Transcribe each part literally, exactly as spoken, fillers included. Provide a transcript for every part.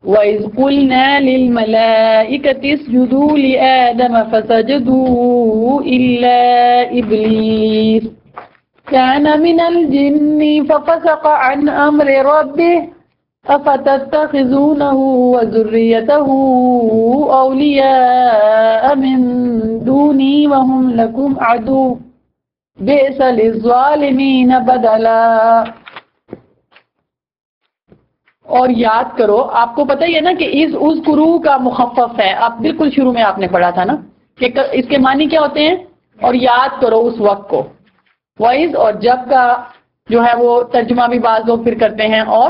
وَإِذْ قُلْنَا لِلْمَلَائِكَةِ اسْجُدُوا لِآدَمَ فَسَجَدُوا إِلَّا إِبْلِيسَ كَانَ مِنَ الْجِنِّ فَفَسَقَ عَنْ أَمْرِ رَبِّهِ أَفَتَتَّخِذُونَهُ وَذُرِّيَّتَهُ أَوْلِيَاءَ مِن دُونِي وَهُمْ لَكُمْ عَدُوٌّ بِئْسَ لِلظَّالِمِينَ بَدَلًا۔ اور یاد کرو، آپ کو پتہ ہی ہے نا کہ اس اس کرو کا مخفف ہے، آپ بالکل شروع میں آپ نے پڑھا تھا نا کہ اس کے معنی کیا ہوتے ہیں، اور یاد کرو اس وقت کو۔ وائز اور جب کا جو ہے وہ ترجمہ بھی بعض لوگ پھر کرتے ہیں، اور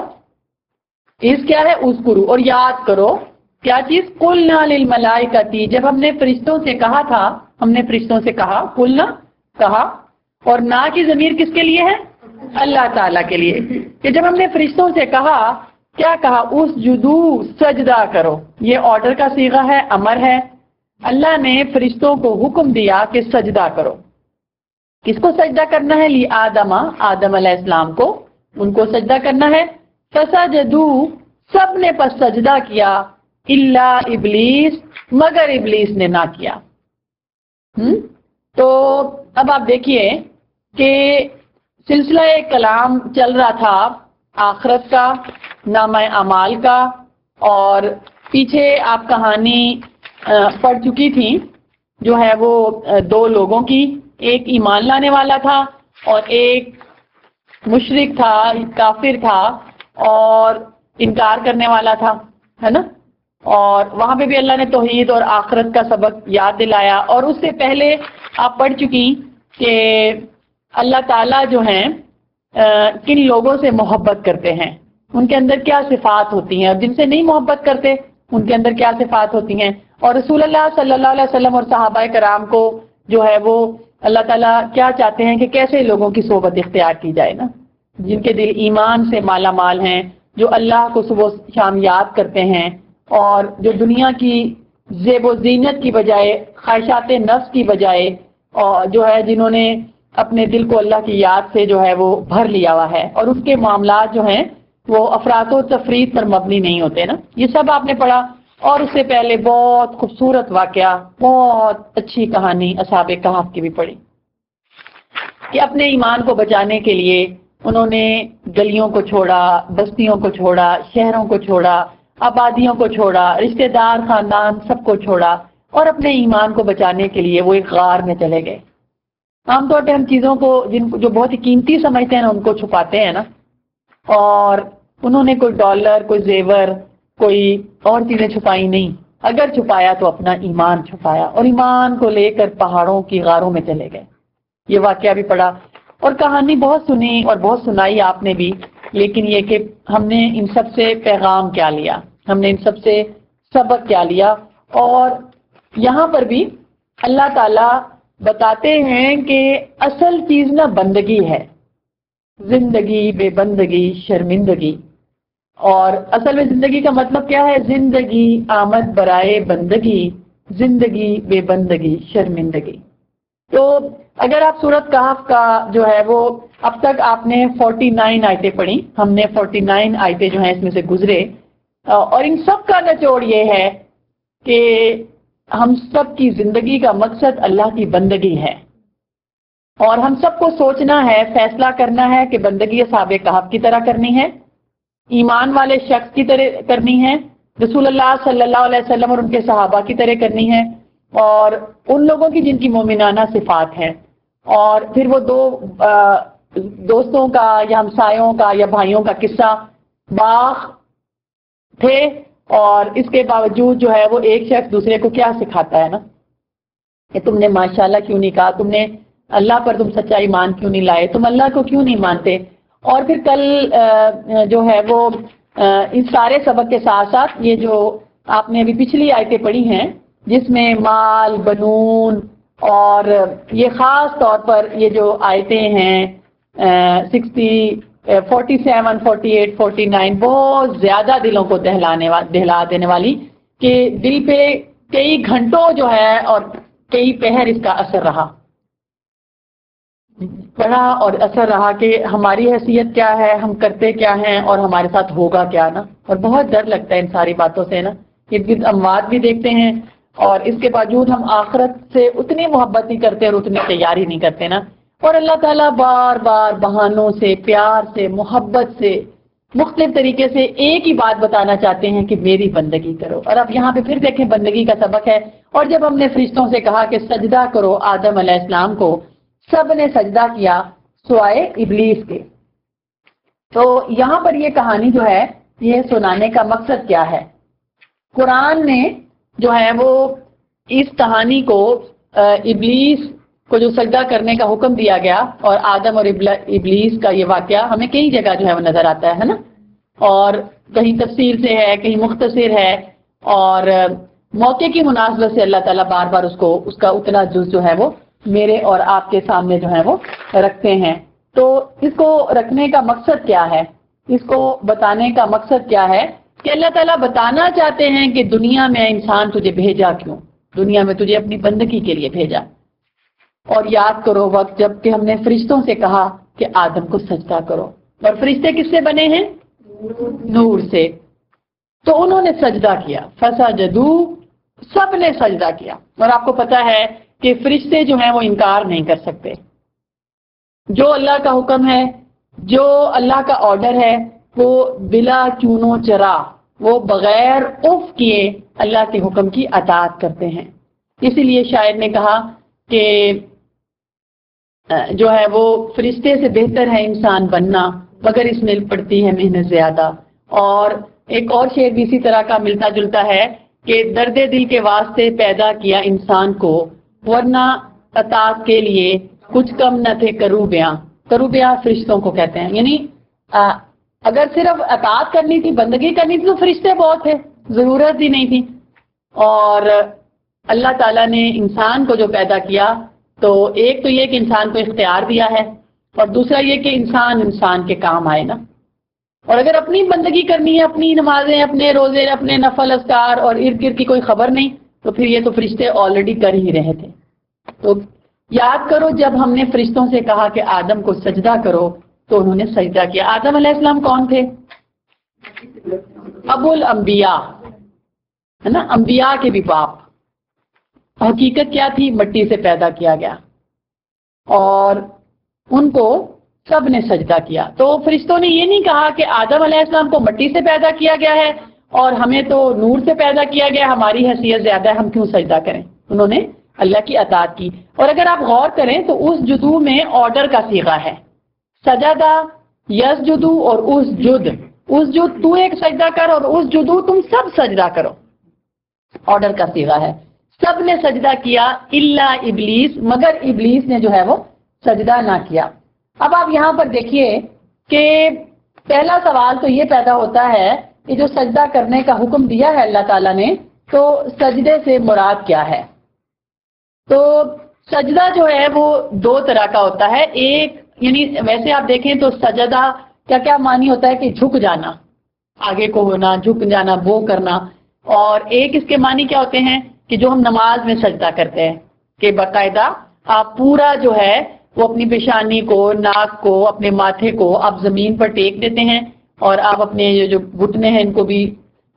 اس کیا ہے اس کرو، اور یاد کرو کیا چیز، قلنا للملائکتی، جب ہم نے فرشتوں سے کہا تھا، ہم نے فرشتوں سے کہا، قلنا کہا، اور نا کی ضمیر کس کے لیے ہے، اللہ تعالیٰ کے لیے، کہ جب ہم نے فرشتوں سے کہا، کیا کہا، اس جدو سجدہ کرو، یہ آرڈر کا صیغہ ہے، امر ہے، اللہ نے فرشتوں کو حکم دیا کہ سجدہ کرو۔ کس کو سجدہ کرنا ہے، لی آدم، آدم علیہ السلام کو، ان کو سجدہ کرنا ہے، فسجدو، سب نے پس سجدہ کیا، الا ابلیس، مگر ابلیس نے نہ کیا۔ ہم؟ تو اب آپ دیکھیے کہ سلسلہ کلام چل رہا تھا آخرت کا، نامہ اعمال کا، اور پیچھے آپ کہانی پڑھ چکی تھی جو ہے وہ دو لوگوں کی، ایک ایمان لانے والا تھا اور ایک مشرک تھا، کافر تھا اور انکار کرنے والا تھا، ہے نا، اور وہاں پہ بھی اللہ نے توحید اور آخرت کا سبق یاد دلایا۔ اور اس سے پہلے آپ پڑھ چکی کہ اللہ تعالیٰ جو ہیں کن لوگوں سے محبت کرتے ہیں، ان کے اندر کیا صفات ہوتی ہیں، اور جن سے نہیں محبت کرتے ان کے اندر کیا صفات ہوتی ہیں، اور رسول اللہ صلی اللہ علیہ وسلم اور صحابہ کرام کو جو ہے وہ اللہ تعالیٰ کیا چاہتے ہیں کہ کیسے لوگوں کی صحبت اختیار کی جائے نا، جن کے دل ایمان سے مالا مال ہیں، جو اللہ کو صبح شام یاد کرتے ہیں، اور جو دنیا کی زیب و زینت کی بجائے، خواہشات نفس کی بجائے، اور جو ہے جنہوں نے اپنے دل کو اللہ کی یاد سے جو ہے وہ بھر لیا ہوا ہے، اور اس کے معاملات جو ہیں وہ افراط و تفریط پر مبنی نہیں ہوتے نا، یہ سب آپ نے پڑھا۔ اور اس سے پہلے بہت خوبصورت واقعہ، بہت اچھی کہانی اصحاب کہف کی بھی پڑھی کہ اپنے ایمان کو بچانے کے لیے انہوں نے گلیوں کو چھوڑا، بستیوں کو چھوڑا، شہروں کو چھوڑا، آبادیوں کو چھوڑا، رشتہ دار، خاندان، سب کو چھوڑا، اور اپنے ایمان کو بچانے کے لیے وہ ایک غار میں چلے گئے۔ عام طور پہ ہم چیزوں کو جن جو بہت ہی قیمتی سمجھتے ہیں نا، ان کو چھپاتے ہیں نا، اور انہوں نے کوئی ڈالر، کوئی زیور، کوئی اور چیزیں چھپائی نہیں، اگر چھپایا تو اپنا ایمان چھپایا، اور ایمان کو لے کر پہاڑوں کی غاروں میں چلے گئے۔ یہ واقعہ بھی پڑھا، اور کہانی بہت سنی اور بہت سنائی آپ نے بھی، لیکن یہ کہ ہم نے ان سب سے پیغام کیا لیا، ہم نے ان سب سے سبق کیا لیا۔ اور یہاں پر بھی اللہ تعالیٰ بتاتے ہیں کہ اصل چیز نہ بندگی ہے، زندگی بے بندگی شرمندگی، اور اصل میں زندگی کا مطلب کیا ہے، زندگی آمد برائے بندگی، زندگی بے بندگی شرمندگی۔ تو اگر آپ سورۃ کہف کا جو ہے وہ اب تک آپ نے فورٹی نائن آیتیں پڑھی، ہم نے فورٹی نائن آیتیں جو ہیں اس میں سے گزرے، اور ان سب کا نچوڑ یہ ہے کہ ہم سب کی زندگی کا مقصد اللہ کی بندگی ہے، اور ہم سب کو سوچنا ہے، فیصلہ کرنا ہے کہ بندگی اصحاب کہف کی طرح کرنی ہے، ایمان والے شخص کی طرح کرنی ہے، رسول اللہ صلی اللہ علیہ وسلم اور ان کے صحابہ کی طرح کرنی ہے، اور ان لوگوں کی جن کی مومنانہ صفات ہیں۔ اور پھر وہ دو دوستوں کا یا ہمسایوں کا یا بھائیوں کا قصہ، باغ تھے اور اس کے باوجود جو ہے وہ ایک شخص دوسرے کو کیا سکھاتا ہے نا کہ تم نے ماشاءاللہ کیوں نہیں کہا، تم نے اللہ پر تم سچا ایمان کیوں نہیں لائے، تم اللہ کو کیوں نہیں مانتے۔ اور پھر کل جو ہے وہ اس سارے سبق کے ساتھ ساتھ یہ جو آپ نے ابھی پچھلی آیتیں پڑھی ہیں جس میں مال، بنون، اور یہ خاص طور پر یہ جو آیتیں ہیں sixty forty seven forty eight forty nine بہت زیادہ دلوں کو دہلانے دہلا دینے والی، کہ دل پہ کئی گھنٹوں جو ہے اور کئی پہر اس کا اثر رہا۔ پڑھا اور اثر رہا کہ ہماری حیثیت کیا ہے، ہم کرتے کیا ہیں اور ہمارے ساتھ ہوگا کیا نا. اور بہت ڈر لگتا ہے ان ساری باتوں سے نا. ارد گرد اموات بھی دیکھتے ہیں اور اس کے باوجود ہم آخرت سے اتنی محبت نہیں کرتے اور اتنی تیاری نہیں کرتے نا. اور اللہ تعالیٰ بار بار بہانوں سے، پیار سے، محبت سے، مختلف طریقے سے ایک ہی بات بتانا چاہتے ہیں کہ میری بندگی کرو. اور اب یہاں پہ پھر دیکھیں بندگی کا سبق ہے. اور جب ہم نے فرشتوں سے کہا کہ سجدہ کرو آدم علیہ السلام کو، سب نے سجدہ کیا سوائے ابلیس کے. تو یہاں پر یہ کہانی جو ہے یہ سنانے کا مقصد کیا ہے؟ قرآن نے جو ہے وہ اس کہانی کو ابلیس کو جو سجدہ کرنے کا حکم دیا گیا اور آدم اور ابلیس کا یہ واقعہ ہمیں کئی جگہ جو ہے وہ نظر آتا ہے نا. اور کہیں تفصیل سے ہے، کہیں مختصر ہے، اور موقع کی مناسبت سے اللہ تعالیٰ بار بار اس کو اس کا اتنا جز جو ہے وہ میرے اور آپ کے سامنے جو ہے وہ رکھتے ہیں. تو اس کو رکھنے کا مقصد کیا ہے؟ اس کو بتانے کا مقصد کیا ہے کہ اللہ تعالیٰ بتانا چاہتے ہیں کہ دنیا میں انسان تجھے بھیجا کیوں، دنیا میں تجھے اپنی بندگی کے لیے بھیجا. اور یاد کرو وقت جب کہ ہم نے فرشتوں سے کہا کہ آدم کو سجدہ کرو، اور فرشتے کس سے بنے ہیں؟ نور سے. تو انہوں نے سجدہ کیا، فسجدو، سب نے سجدہ کیا. اور آپ کو پتا ہے کہ فرشتے جو ہیں وہ انکار نہیں کر سکتے. جو اللہ کا حکم ہے، جو اللہ کا آرڈر ہے، وہ بلا چونو چرا، وہ بغیر اف کیے اللہ کے حکم کی اطاعت کرتے ہیں. اسی لیے شاعر نے کہا کہ جو ہے وہ فرشتے سے بہتر ہے انسان بننا مگر اس میں پڑتی ہے محنت زیادہ. اور ایک اور شعر بھی اسی طرح کا ملتا جلتا ہے کہ درد دل کے واسطے پیدا کیا انسان کو، ورنہ اطاعت کے لیے کچھ کم نہ تھے کروبیاں. کروبیاں فرشتوں کو کہتے ہیں. یعنی اگر صرف اطاعت کرنی تھی، بندگی کرنی تھی، تو فرشتے بہت تھے، ضرورت ہی نہیں تھی. اور اللہ تعالیٰ نے انسان کو جو پیدا کیا تو ایک تو یہ کہ انسان کو اختیار دیا ہے، اور دوسرا یہ کہ انسان انسان کے کام آئے نا. اور اگر اپنی بندگی کرنی ہے، اپنی نمازیں، اپنے روزے، اپنے نفل اذکار اور ارد گرد کی کوئی خبر نہیں، تو پھر یہ تو فرشتے آلریڈی کر ہی رہے تھے. تو یاد کرو جب ہم نے فرشتوں سے کہا کہ آدم کو سجدہ کرو تو انہوں نے سجدہ کیا. آدم علیہ السلام کون تھے؟ ابو الانبیاء ہے نا، انبیاء کے بھی باپ. حقیقت کیا تھی؟ مٹی سے پیدا کیا گیا اور ان کو سب نے سجدہ کیا. تو فرشتوں نے یہ نہیں کہا کہ آدم علیہ السلام کو مٹی سے پیدا کیا گیا ہے اور ہمیں تو نور سے پیدا کیا گیا، ہماری حیثیت زیادہ ہے، ہم کیوں سجدہ کریں. انہوں نے اللہ کی اطاعت کی. اور اگر آپ غور کریں تو اس جدو میں آرڈر کا صیغہ ہے، سجدہ، یس جدو اور اس جد. اس جد تو ایک سجدہ کر اور اس جدو تم سب سجدہ کرو. آرڈر کا صیغہ ہے. سب نے سجدہ کیا الا ابلیس، مگر ابلیس نے جو ہے وہ سجدہ نہ کیا. اب آپ یہاں پر دیکھیے کہ پہلا سوال تو یہ پیدا ہوتا ہے کہ جو سجدہ کرنے کا حکم دیا ہے اللہ تعالیٰ نے، تو سجدے سے مراد کیا ہے؟ تو سجدہ جو ہے وہ دو طرح کا ہوتا ہے. ایک یعنی ویسے آپ دیکھیں تو سجدہ کیا کیا معنی ہوتا ہے کہ جھک جانا، آگے کو ہونا، جھک جانا، بو کرنا. اور ایک اس کے معنی کیا ہوتے ہیں کہ جو ہم نماز میں سجدہ کرتے ہیں کہ باقاعدہ آپ پورا جو ہے وہ اپنی پیشانی کو، ناک کو، اپنے ماتھے کو آپ زمین پر ٹیک دیتے ہیں اور آپ اپنے جو گھٹنے ہیں ان کو بھی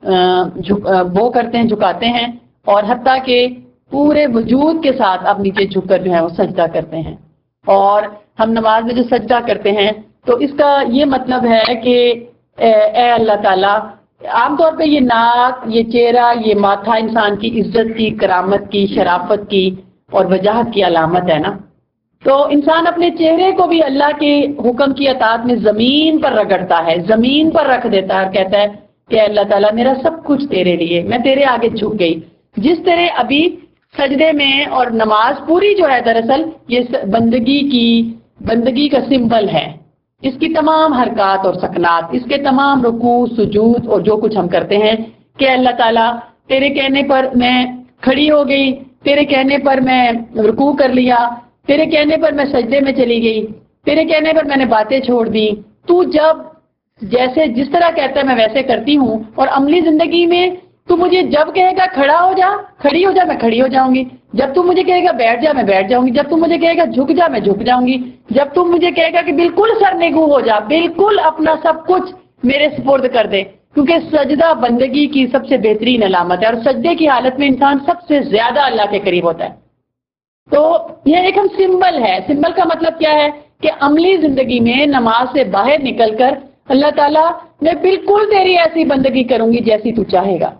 بو کرتے ہیں، جھکاتے ہیں، اور حتیٰ کہ پورے وجود کے ساتھ آپ نیچے جھک کر جو ہے وہ سجدہ کرتے ہیں. اور ہم نماز میں جو سجدہ کرتے ہیں تو اس کا یہ مطلب ہے کہ اے اللہ تعالیٰ، عام طور پہ یہ ناک، یہ چہرہ، یہ ماتھا انسان کی عزت کی، کرامت کی، شرافت کی اور وجاہت کی علامت ہے نا. تو انسان اپنے چہرے کو بھی اللہ کے حکم کی اطاعت میں زمین پر رگڑتا ہے، زمین پر رکھ دیتا ہے اور کہتا ہے کہ اللہ تعالیٰ میرا سب کچھ تیرے لیے، میں تیرے آگے جھک گئی. جس طرح ابھی سجدے میں اور نماز پوری جو ہے دراصل یہ بندگی کی بندگی کا سمبل ہے. اس کی تمام حرکات اور سکنات، اس کے تمام رکوع، سجود اور جو کچھ ہم کرتے ہیں کہ اللہ تعالیٰ تیرے کہنے پر میں کھڑی ہو گئی، تیرے کہنے پر میں رکوع کر لیا، تیرے کہنے پر میں سجدے میں چلی گئی، تیرے کہنے پر میں نے باتیں چھوڑ دی. تو جب جیسے جس طرح کہتا ہے میں ویسے کرتی ہوں. اور عملی زندگی میں تو مجھے جب کہے گا کھڑا ہو جا، کھڑی ہو جا، میں کھڑی ہو جاؤں گی. جب تم مجھے کہے گا بیٹھ جا، میں بیٹھ جاؤں گی. جب تم مجھے کہے گا جھک جا، میں جھک جاؤں گی. جب تم مجھے کہے گا کہ بالکل سرنگوں ہو جا، بالکل اپنا سب کچھ میرے سپرد کر دے. کیونکہ سجدہ بندگی کی سب سے بہترین علامت ہے، اور سجدے کی حالت میں انسان سب سے زیادہ اللہ کے قریب ہوتا ہے. تو یہ ایک ہم سمبل ہے. سمبل کا مطلب کیا ہے کہ عملی زندگی میں نماز سے باہر نکل کر اللہ تعالیٰ میں بالکل تیری ایسی بندگی کروں گی جیسی تو چاہے گا.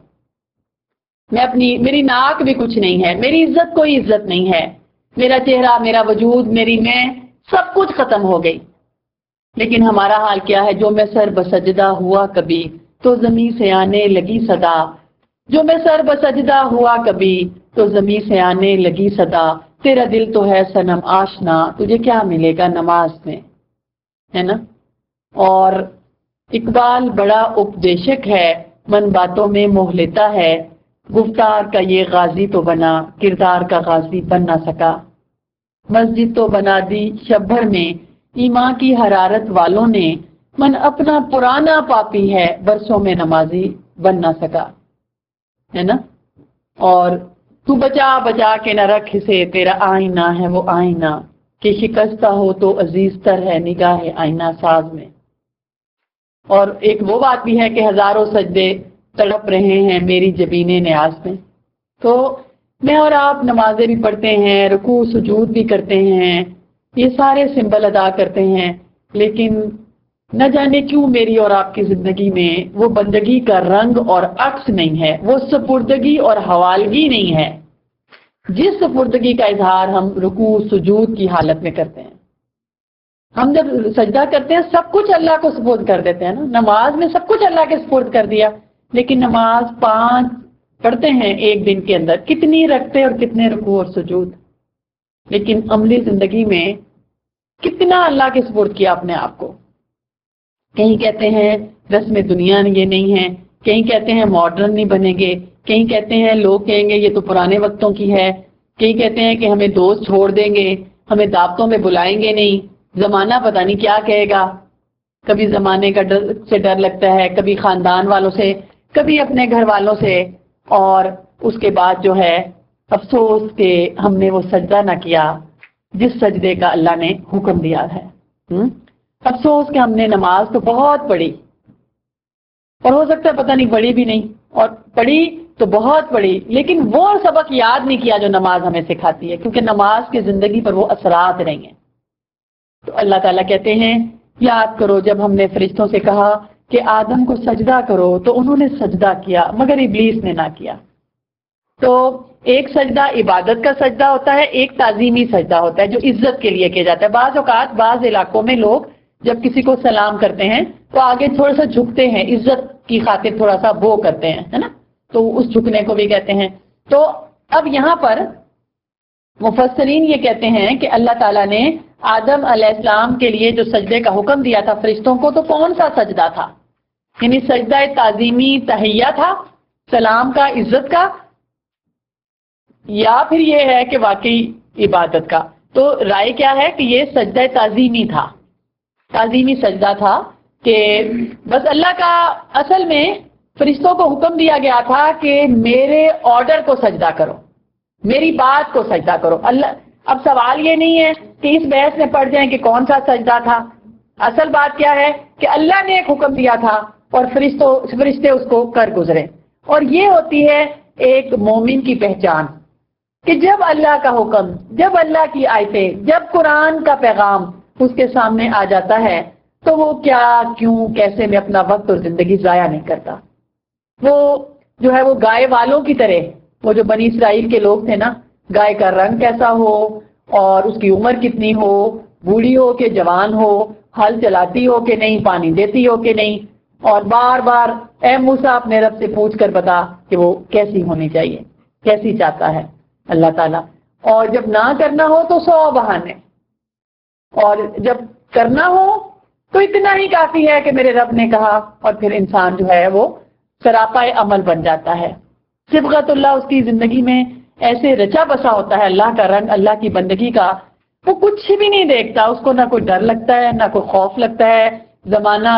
میں اپنی میری ناک بھی کچھ نہیں ہے، میری عزت کوئی عزت نہیں ہے، میرا چہرہ، میرا وجود، میری میں سب کچھ ختم ہو گئی. لیکن ہمارا حال کیا ہے؟ جو میں سر بسجدہ ہوا کبھی تو زمین سے آنے لگی صدا. جو میں سر بسجدہ ہوا کبھی تو زمین سے آنے لگی صدا. تیرا دل تو ہے صنم آشنا، تجھے کیا ملے گا نماز میں، ہے نا. اور اقبال بڑا اپدیشک ہے، من باتوں میں موہ لیتا ہے. گفتار کا یہ غازی تو بنا، کردار کا غازی بن نہ سکا. مسجد تو بنا دی شب بھر میں ایمان کی حرارت والوں نے. من اپنا پرانا پاپی ہے، برسوں میں نمازی بن نہ سکا، ہے نا. اور تو بچا بچا کے نہ رکھ اسے، تیرا آئینہ ہے وہ آئینہ کہ شکستہ ہو تو عزیز تر ہے نگاہ آئینہ ساز میں. اور ایک وہ بات بھی ہے کہ ہزاروں سجدے تڑپ رہے ہیں میری جبین نیاز میں. تو میں اور آپ نمازیں بھی پڑھتے ہیں، رکوع سجود بھی کرتے ہیں، یہ سارے سمبل ادا کرتے ہیں، لیکن نہ جانے کیوں میری اور آپ کی زندگی میں وہ بندگی کا رنگ اور عکس نہیں ہے، وہ سپردگی اور حوالگی نہیں ہے جس سپردگی کا اظہار ہم رکوع سجود کی حالت میں کرتے ہیں. ہم جب سجدہ کرتے ہیں سب کچھ اللہ کو سپرد کر دیتے ہیں نا. نماز میں سب کچھ اللہ کے سپرد کر دیا، لیکن نماز پانچ پڑھتے ہیں ایک دن کے اندر، کتنی رکھتے اور کتنے رکوع اور سجود. لیکن عملی زندگی میں کتنا اللہ کے سپرد کیا اپنے آپ کو. کہیں کہتے ہیں رسم دنیا یہ نہیں ہے، کہیں کہتے ہیں ماڈرن نہیں بنیں گے، کہیں کہتے ہیں لوگ کہیں گے یہ تو پرانے وقتوں کی ہے، کہیں کہتے ہیں کہ ہمیں دوست چھوڑ دیں گے، ہمیں دعوتوں میں بلائیں گے نہیں، زمانہ پتہ نہیں کیا کہے گا. کبھی زمانے کا ڈر سے ڈر لگتا ہے، کبھی خاندان والوں سے، کبھی اپنے گھر والوں سے. اور اس کے بعد جو ہے افسوس کہ ہم نے وہ سجدہ نہ کیا جس سجدے کا اللہ نے حکم دیا ہے. افسوس کہ ہم نے نماز تو بہت پڑھی، اور ہو سکتا ہے پتہ نہیں پڑھی بھی نہیں، اور پڑھی تو بہت پڑھی لیکن وہ سبق یاد نہیں کیا جو نماز ہمیں سکھاتی ہے، کیونکہ نماز کی زندگی پر وہ اثرات رہیں گے. تو اللہ تعالیٰ کہتے ہیں یاد کرو جب ہم نے فرشتوں سے کہا کہ آدم کو سجدہ کرو تو انہوں نے سجدہ کیا مگر ابلیس نے نہ کیا. تو ایک سجدہ عبادت کا سجدہ ہوتا ہے، ایک تعظیمی سجدہ ہوتا ہے جو عزت کے لیے کیا جاتا ہے. بعض اوقات بعض علاقوں میں لوگ جب کسی کو سلام کرتے ہیں تو آگے تھوڑا سا جھکتے ہیں، عزت کی خاطر تھوڑا سا وہ کرتے ہیں، ہے نا، تو اس جھکنے کو بھی کہتے ہیں. تو اب یہاں پر مفسرین یہ کہتے ہیں کہ اللہ تعالیٰ نے آدم علیہ السلام کے لیے جو سجدے کا حکم دیا تھا فرشتوں کو، تو کون سا سجدہ تھا؟ یعنی سجدہ تعظیمی تحیہ تھا، سلام کا، عزت کا، یا پھر یہ ہے کہ واقعی عبادت کا؟ تو رائے کیا ہے کہ یہ سجدہ تعظیمی تھا، تعظیمی سجدہ تھا کہ بس اللہ کا اصل میں فرشتوں کو حکم دیا گیا تھا کہ میرے آرڈر کو سجدہ کرو، میری بات کو سجدہ کرو. اللہ اب سوال یہ نہیں ہے کہ اس بحث میں پڑ جائیں کہ کون سا سجدہ تھا. اصل بات کیا ہے کہ اللہ نے ایک حکم دیا تھا اور فرشتوں فرشتے اس کو کر گزرے. اور یہ ہوتی ہے ایک مومن کی پہچان کہ جب اللہ کا حکم، جب اللہ کی آیتیں، جب قرآن کا پیغام اس کے سامنے آ جاتا ہے تو وہ کیا، کیوں، کیسے میں اپنا وقت اور زندگی ضائع نہیں کرتا. وہ جو ہے وہ گائے والوں کی طرح، وہ جو بنی اسرائیل کے لوگ تھے نا، گائے کا رنگ کیسا ہو اور اس کی عمر کتنی ہو، بوڑھی ہو کہ جوان ہو، ہل چلاتی ہو کہ نہیں، پانی دیتی ہو کہ نہیں، اور بار بار اے موسیٰ اپنے رب سے پوچھ کر بتا کہ وہ کیسی ہونی چاہیے، کیسی چاہتا ہے اللہ تعالیٰ. اور جب نہ کرنا ہو تو سو بہانے، اور جب کرنا ہو تو اتنا ہی کافی ہے کہ میرے رب نے کہا، اور پھر انسان جو ہے وہ سراپا عمل بن جاتا ہے. صبغت اللہ اس کی زندگی میں ایسے رچا بسا ہوتا ہے، اللہ کا رنگ، اللہ کی بندگی کا، وہ کچھ بھی نہیں دیکھتا، اس کو نہ کوئی ڈر لگتا ہے، نہ کوئی خوف لگتا ہے. زمانہ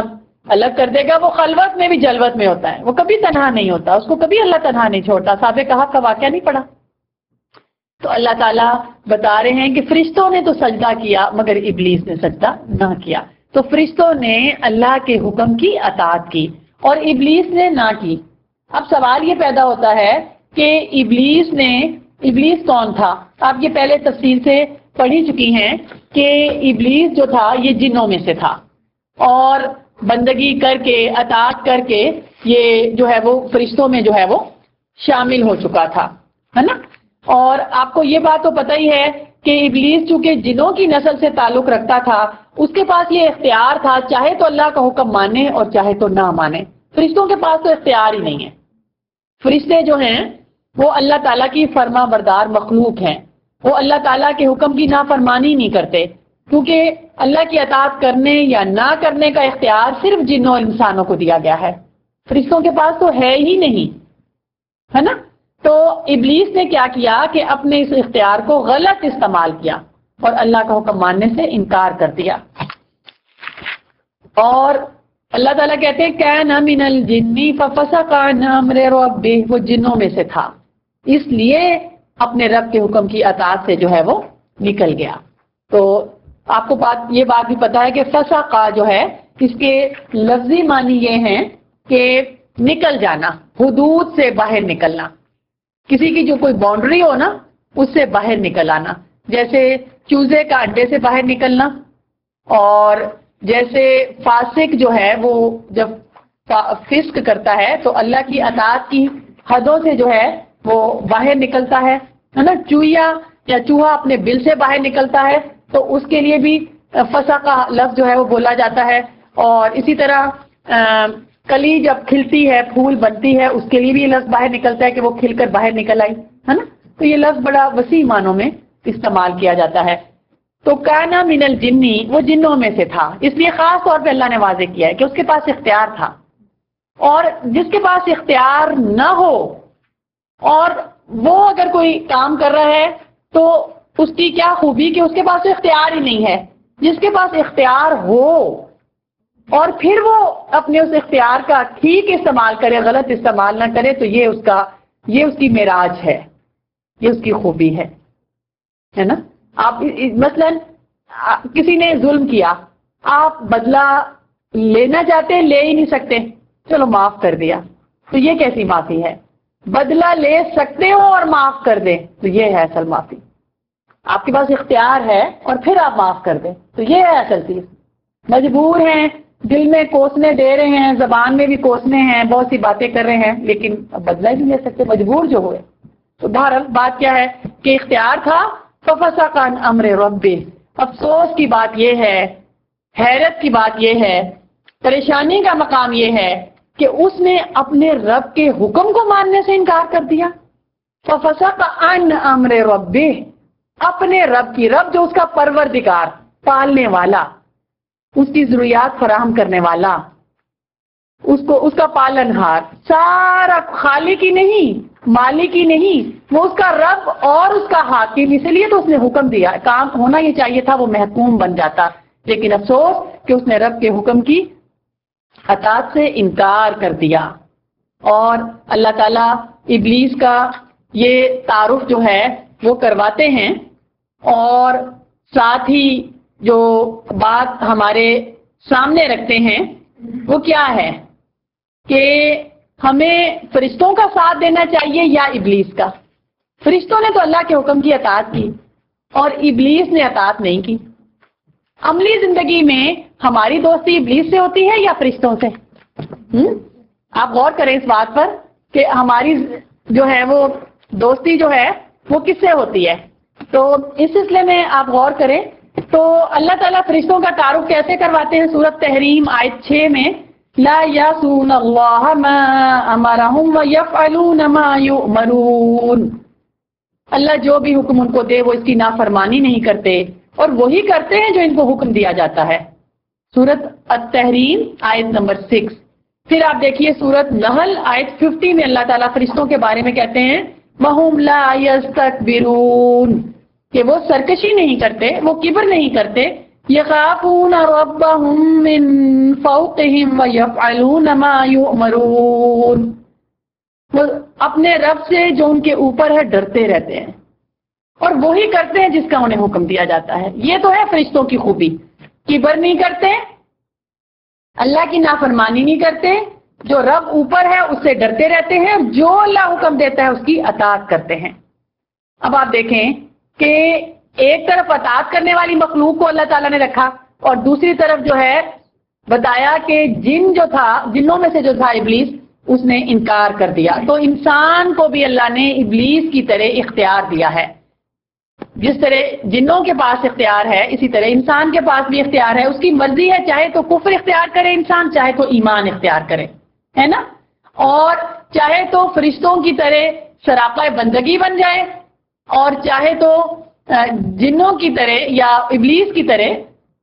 الگ کر دے گا. وہ خلوت میں بھی جلوت میں ہوتا ہے, وہ کبھی تنہا نہیں ہوتا, اس کو کبھی اللہ تنہا نہیں چھوڑتا. صاحب کہف کا واقعہ نہیں پڑا؟ تو اللہ تعالیٰ بتا رہے ہیں کہ فرشتوں نے تو سجدہ کیا مگر ابلیس نے سجدہ نہ کیا. تو فرشتوں نے اللہ کے حکم کی اطاعت کی اور ابلیس نے نہ کی. اب سوال یہ پیدا ہوتا ہے کہ ابلیس نے ابلیس کون تھا؟ آپ یہ پہلے تفصیل سے پڑھی چکی ہیں کہ ابلیس جو تھا یہ جنوں میں سے تھا اور بندگی کر کے اطاعت کر کے یہ جو ہے وہ فرشتوں میں جو ہے وہ شامل ہو چکا تھا, ہے نا. اور آپ کو یہ بات تو پتہ ہی ہے کہ ابلیس چونکہ جنوں کی نسل سے تعلق رکھتا تھا, اس کے پاس یہ اختیار تھا چاہے تو اللہ کا حکم مانے اور چاہے تو نہ مانے. فرشتوں کے پاس تو اختیار ہی نہیں ہے. فرشتے جو ہیں وہ اللہ تعالیٰ کی فرما بردار مخلوق ہیں, وہ اللہ تعالیٰ کے حکم کی نافرمانی نہیں کرتے, کیونکہ اللہ کی اطاعت کرنے یا نہ کرنے کا اختیار صرف جنوں اور انسانوں کو دیا گیا ہے. فرشتوں کے پاس تو ہے ہی نہیں, ہے نا. تو ابلیس نے کیا کیا کہ اپنے اس اختیار کو غلط استعمال کیا اور اللہ کا حکم ماننے سے انکار کر دیا. اور اللہ تعالیٰ کہتے ہیں کان من الجن ففسق عن امر ربہ, وہ جنوں میں سے تھا اس لیے اپنے رب کے حکم کی اطاعت سے جو ہے وہ نکل گیا. تو آپ کو بات یہ بات بھی پتا ہے کہ فسقا جو ہے اس کے لفظی معنی یہ ہیں کہ نکل جانا, حدود سے باہر نکلنا, کسی کی جو کوئی باؤنڈری ہو نا اس سے باہر نکل آنا, جیسے چوزے کا اڈے سے باہر نکلنا. اور جیسے فاسق جو ہے وہ جب فسق کرتا ہے تو اللہ کی اطاعت کی حدوں سے جو ہے وہ باہر نکلتا ہے, ہے نا. چوہیا یا چوہا اپنے بل سے باہر نکلتا ہے تو اس کے لیے بھی فسق کا لفظ جو ہے وہ بولا جاتا ہے. اور اسی طرح کلی جب کھلتی ہے, پھول بنتی ہے, اس کے لیے بھی یہ لفظ باہر نکلتا ہے کہ وہ کھل کر باہر نکل آئی, ہے نا. تو یہ لفظ بڑا وسیع معنوں میں استعمال کیا جاتا ہے. تو کانا من الجنی, وہ جنوں میں سے تھا, اس لیے خاص طور پہ اللہ نے واضح کیا ہے کہ اس کے پاس اختیار تھا. اور جس کے پاس اختیار نہ ہو اور وہ اگر کوئی کام کر رہا ہے تو اس کی کیا خوبی کہ اس کے پاس اختیار ہی نہیں ہے. جس کے پاس اختیار ہو اور پھر وہ اپنے اس اختیار کا ٹھیک استعمال کرے, غلط استعمال نہ کرے, تو یہ اس کا یہ اس کی معراج ہے, یہ اس کی خوبی ہے, ہے نا. آپ مثلا کسی نے ظلم کیا, آپ بدلہ لینا چاہتے لے ہی نہیں سکتے, چلو معاف کر دیا, تو یہ کیسی معافی ہے؟ بدلہ لے سکتے ہو اور معاف کر دیں تو یہ ہے اصل معافی. آپ کے پاس اختیار ہے اور پھر آپ معاف کر دیں تو یہ ہے اصل چیز. مجبور ہیں, دل میں کوسنے دے رہے ہیں, زبان میں بھی کوسنے ہیں, بہت سی باتیں کر رہے ہیں, لیکن بدلہ ہی نہیں لے سکتے, مجبور جو ہوئے. تو بہرحال بات کیا ہے کہ اختیار تھا, ففسق عن امر ربہ. افسوس کی بات یہ ہے, حیرت کی بات یہ ہے, پریشانی کا مقام یہ ہے کہ اس نے اپنے رب کے حکم کو ماننے سے انکار کر دیا. ففسق عن امر ربہ, اپنے رب کی, رب جو اس کا پروردگار, پالنے والا, اس کی ضروریات فراہم کرنے والا, اس کو اس کا پالنہار, سارا خالق ہی نہیں, مالک ہی نہیں, وہ اس کا رب اور اس کا حاکم. اس لیے تو اس نے حکم دیا, کام ہونا یہ چاہیے تھا وہ محکوم بن جاتا, لیکن افسوس کہ اس نے رب کے حکم کی اطاعت سے انکار کر دیا. اور اللہ تعالیٰ ابلیس کا یہ تعارف جو ہے وہ کرواتے ہیں, اور ساتھ ہی جو بات ہمارے سامنے رکھتے ہیں وہ کیا ہے کہ ہمیں فرشتوں کا ساتھ دینا چاہیے یا ابلیس کا. فرشتوں نے تو اللہ کے حکم کی اطاعت کی اور ابلیس نے اطاعت نہیں کی. عملی زندگی میں ہماری دوستی ابلیس سے ہوتی ہے یا فرشتوں سے؟ ہم؟ آپ غور کریں اس بات پر کہ ہماری جو ہے وہ دوستی جو ہے وہ کس سے ہوتی ہے. تو اس سلسلے میں آپ غور کریں تو اللہ تعالیٰ فرشتوں کا تعارف کیسے کرواتے ہیں. سورۃ تحریم آیت چھ میں لا یعصون اللہ ما امرہم ویفعلون ما یؤمرون, اللہ جو بھی حکم ان کو دے وہ اس کی نافرمانی نہیں کرتے اور وہی کرتے ہیں جو ان کو حکم دیا جاتا ہے. سورۃ التحریم آیت نمبر سکس. پھر آپ دیکھیے سورۃ نحل آیت ففٹی میں اللہ تعالیٰ فرشتوں کے بارے میں کہتے ہیں وَهُمْ لَا يَسْتَكْبِرُونَ, کہ وہ سرکشی نہیں کرتے, وہ کبر نہیں کرتے, یخافون ربهم من فوقهم ویفعلون ما یؤمرون، وہ اپنے رب سے جو ان کے اوپر ہے ڈرتے رہتے ہیں اور وہی کرتے ہیں جس کا انہیں حکم دیا جاتا ہے۔ یہ تو ہے فرشتوں کی خوبی، کبر نہیں کرتے، اللہ کی نافرمانی نہیں کرتے، جو رب اوپر ہے اس سے ڈرتے رہتے ہیں، جو اللہ حکم دیتا ہے اس کی اطاعت کرتے ہیں۔ اب آپ دیکھیں کہ ایک طرف اطاعت کرنے والی مخلوق کو اللہ تعالیٰ نے رکھا اور دوسری طرف جو ہے بتایا کہ جن جو تھا، جنوں میں سے جو تھا ابلیس، اس نے انکار کر دیا۔ تو انسان کو بھی اللہ نے ابلیس کی طرح اختیار دیا ہے، جس طرح جنوں کے پاس اختیار ہے اسی طرح انسان کے پاس بھی اختیار ہے۔ اس کی مرضی ہے، چاہے تو کفر اختیار کرے انسان، چاہے تو ایمان اختیار کرے، ہے نا، اور چاہے تو فرشتوں کی طرح سراپا بندگی بن جائے اور چاہے تو جنوں کی طرح یا ابلیس کی طرح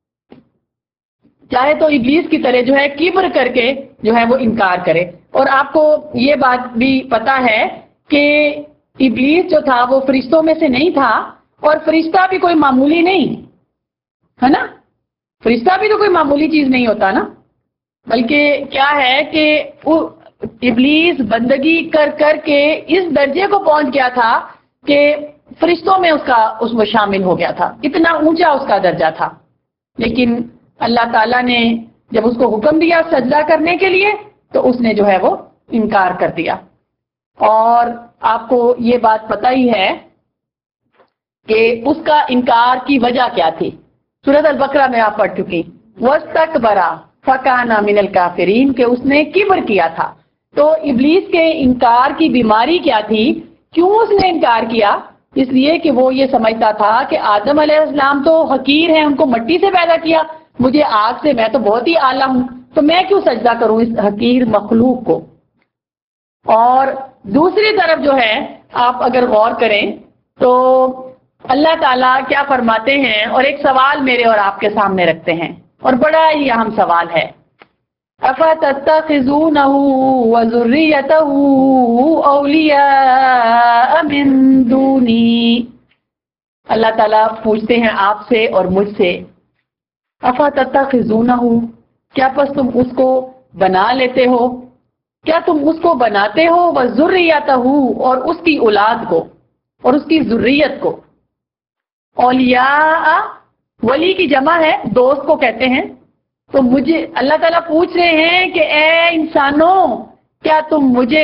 چاہے تو ابلیس کی طرح جو ہے کبر کر کے جو ہے وہ انکار کرے۔ اور آپ کو یہ بات بھی پتا ہے کہ ابلیس جو تھا وہ فرشتوں میں سے نہیں تھا، اور فرشتہ بھی کوئی معمولی نہیں ہے نا، فرشتہ بھی تو کوئی معمولی چیز نہیں ہوتا نا، بلکہ کیا ہے کہ ابلیس بندگی کر کر کے اس درجے کو پہنچ گیا تھا کہ فرشتوں میں اس کا اس میں شامل ہو گیا تھا، اتنا اونچا اس کا درجہ تھا۔ لیکن اللہ تعالیٰ نے جب اس کو حکم دیا سجدہ کرنے کے لیے تو اس نے جو ہے وہ انکار کر دیا۔ اور آپ کو یہ بات پتہ ہی ہے کہ اس کا انکار کی وجہ کیا تھی، سورۃ البقرہ میں آپ پڑھ چکی، وَاسْتَكْبَرَ فَكَانَ مِنَ الْكَافِرِينَ، کہ اس نے کبر کیا تھا۔ تو ابلیس کے انکار کی بیماری کیا تھی، کیوں اس نے انکار کیا؟ اس لیے کہ وہ یہ سمجھتا تھا کہ آدم علیہ السلام تو حقیر ہیں، ان کو مٹی سے پیدا کیا، مجھے آگ سے، میں تو بہت ہی اعلیٰ ہوں، تو میں کیوں سجدہ کروں اس حقیر مخلوق کو۔ اور دوسری طرف جو ہے آپ اگر غور کریں تو اللہ تعالیٰ کیا فرماتے ہیں، اور ایک سوال میرے اور آپ کے سامنے رکھتے ہیں اور بڑا ہی اہم سوال ہے، أَفَتَتَّخِذُونَهُ وَذُرِّيَّتَهُ أَوْلِيَاءَ مِن دُونِي، اللہ تعالیٰ پوچھتے ہیں آپ سے اور مجھ سے، أَفَتَتَّخِذُونَهُ، کیا پس تم اس کو بنا لیتے ہو، کیا تم اس کو بناتے ہو، وَذُرِّيَّتَهُ، اور اس کی اولاد کو اور اس کی ذریت کو، اولیاء ولی کی جمع ہے، دوست کو کہتے ہیں۔ تو مجھے اللہ تعالیٰ پوچھ رہے ہیں کہ اے انسانوں، کیا تم مجھے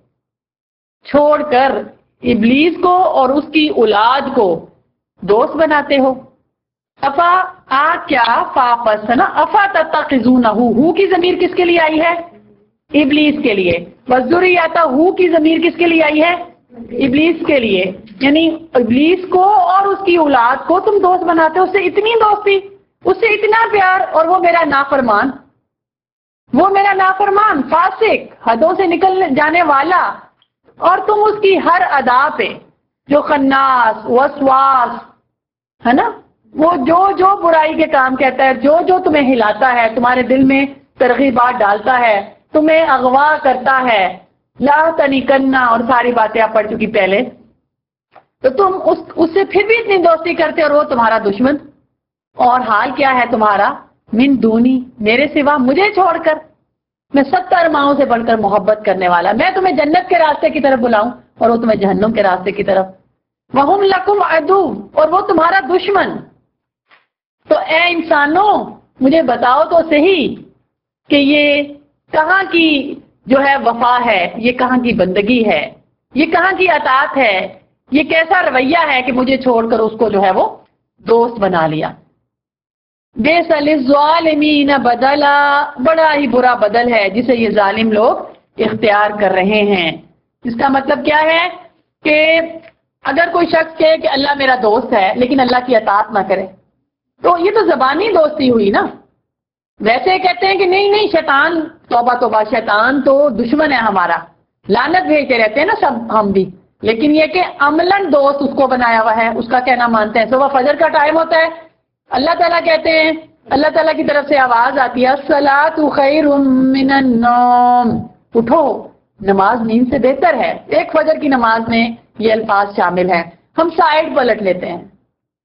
چھوڑ کر ابلیس کو اور اس کی اولاد کو دوست بناتے ہو؟ افا آ کیا فاپس ہے نا، افا تتخذونہ، ہو کی ضمیر کس کے لیے آئی ہے؟ ابلیس کے لیے۔ وذریۃ، ہو کی ضمیر کس کے لیے آئی ہے؟ ابلیس کے لیے، یعنی ابلیس کو اور اس کی اولاد کو تم دوست بناتے ہو، اس سے اتنی دوستی، اس سے اتنا پیار، اور وہ میرا نافرمان، وہ میرا نافرمان، فاسق، حدوں سے نکل جانے والا، اور تم اس کی ہر ادا پہ جو خناس وسواس ہے نا، وہ جو جو برائی کے کام کہتا ہے، جو جو تمہیں ہلاتا ہے، تمہارے دل میں ترغیبات ڈالتا ہے، تمہیں اغوا کرتا ہے، لا تنکنہ اور ساری باتیں آپ پڑھ چکی پہلے، تو تم اس اس سے پھر بھی اتنی دوستی کرتے اور وہ تمہارا دشمن، اور حال کیا ہے تمہارا؟ من دونی، میرے سوا، مجھے چھوڑ کر، میں ستر ماہوں سے بڑھ کر محبت کرنے والا، میں تمہیں جنت کے راستے کی طرف بلاؤں اور وہ تمہیں جہنم کے راستے کی طرف، وَهُمْ لَكُمْ عَدُوٌّ، اور وہ تمہارا دشمن۔ تو اے انسانوں مجھے بتاؤ تو صحیح کہ یہ کہاں کی جو ہے وفا ہے، یہ کہاں کی بندگی ہے، یہ کہاں کی اطاعت ہے، یہ کیسا رویہ ہے کہ مجھے چھوڑ کر اس کو جو ہے وہ دوست بنا لیا۔ بئس للظالمین بدلا، بڑا ہی برا بدل ہے جسے یہ ظالم لوگ اختیار کر رہے ہیں۔ اس کا مطلب کیا ہے کہ اگر کوئی شخص کہے کہ اللہ میرا دوست ہے لیکن اللہ کی اطاعت نہ کرے، تو یہ تو زبانی دوستی ہوئی نا۔ ویسے کہتے ہیں کہ نہیں نہیں شیطان، توبہ توبہ، شیطان تو دشمن ہے ہمارا، لعنت بھیجتے رہتے ہیں نا سب ہم بھی، لیکن یہ کہ عملاً دوست اس کو بنایا ہوا ہے، اس کا کہنا مانتے ہیں۔ صبح فجر کا ٹائم ہوتا ہے، اللہ تعالیٰ کہتے ہیں، اللہ تعالیٰ کی طرف سے آواز آتی ہے، الصلاۃ خیر من النوم، اٹھو، نماز نیند سے بہتر ہے۔ ایک فجر کی نماز میں یہ الفاظ شامل ہیں، ہم سائڈ پلٹ لیتے ہیں،